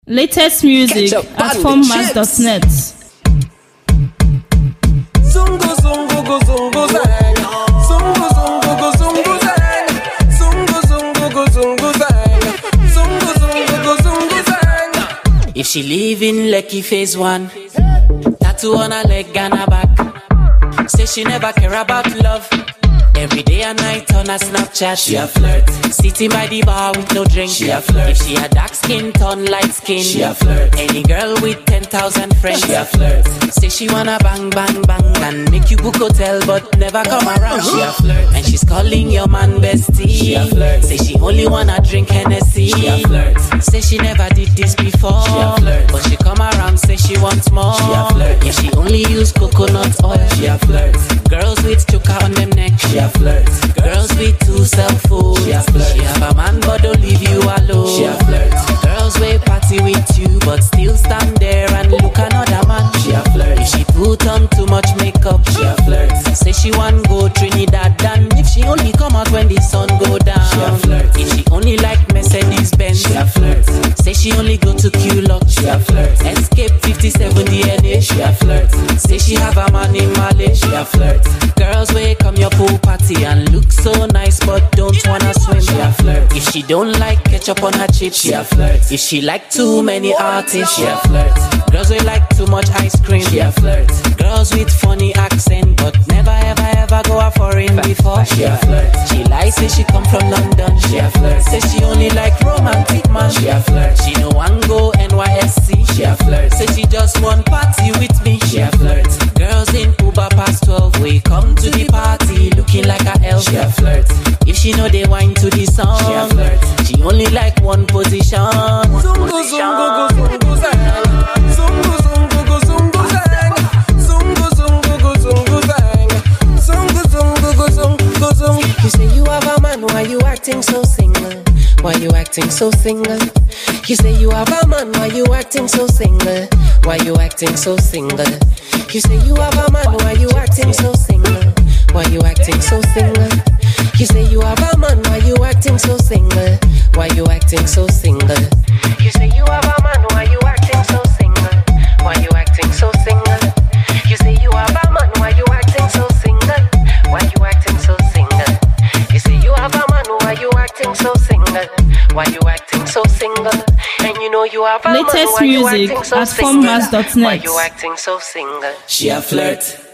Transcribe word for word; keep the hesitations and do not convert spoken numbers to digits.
Latest music at formmas dot net. Zungu zungu go zungu zang, zungu zungu go zungu zang, zungu zungu go zungu zang, zungu zungu go zungu zang. If she live in Lekki phase one, tattoo on her leg and her back, say she never care about love. Every day and night on her Snapchat, She a flirt, sitting by the bar with no drink. She a flirt. If she a dark skin, turn light skin. She a flirt. Any girl with ten thousand friends, She a flirt, say she wanna bang bang bang and make you book hotel but never come around. She a flirt. And she's calling your man bestie. She a flirt. Say she only wanna drink Hennessy. She a flirt. Say she never did this before. She a flirt. But she come around, say she wants more. She a flirt. If she only use coconut oil. She a flirt, Girls with choker on them neck. she a flirt, Girls with two cell phones. She a flirt. She have a man but don't leave you alone. she a flirt, Girls will party with you but still stand there and look another man. she a flirt, If she put on too much makeup, she a flirt, say she want go Trinidad. And if she only come out when the sun go down, She a flirt. If she only like Mercedes Benz, she a flirt, say she only go to Q-Lock. she a flirt, Escape fifty-seven D N A. she a flirt, Say she have a man in Malay. she a flirt, Girls will come your pool party and look so nice but don't wanna swim. she a flirt, If she don't like ketchup on her chips, she a flirt, if she like too many artists, she a flirt, girls will like too much ice cream. she a flirt, Girls with funny accent but never ever ever go a foreign before. she a flirt, She lies say she come from London. she a flirt, Say she only like romantic man. she a flirt, She no one go N Y S C. she a flirt, Say she just want party with me. she a flirt, Girls in Uber past twelve we come to the party looking like a elf. she a flirt, If she know they whine to the song, she a flirt, she only like one position. Zungu zungu go zungu zang, zungu zungu go zungu zang, zungu zungu go zungu zang, zungu zungu go zungu go zungu. You say you have a man, why you acting so single? Why you acting so single? You say you have a man, why you acting so single? Why you acting so single? You say you have a man, why you acting so single? Why you acting so single? You say you have a man, why you acting so single? Why you acting so single? You say you have a man, why you acting so single? Why you acting so single? You say you have a man, why you acting so single? Why you acting so single? You say you have a man, why you acting so single? Why you acting so single? And you know you have a man, Latest why you music acting so at single? formmas dot net. Why you acting so single? She a flirt,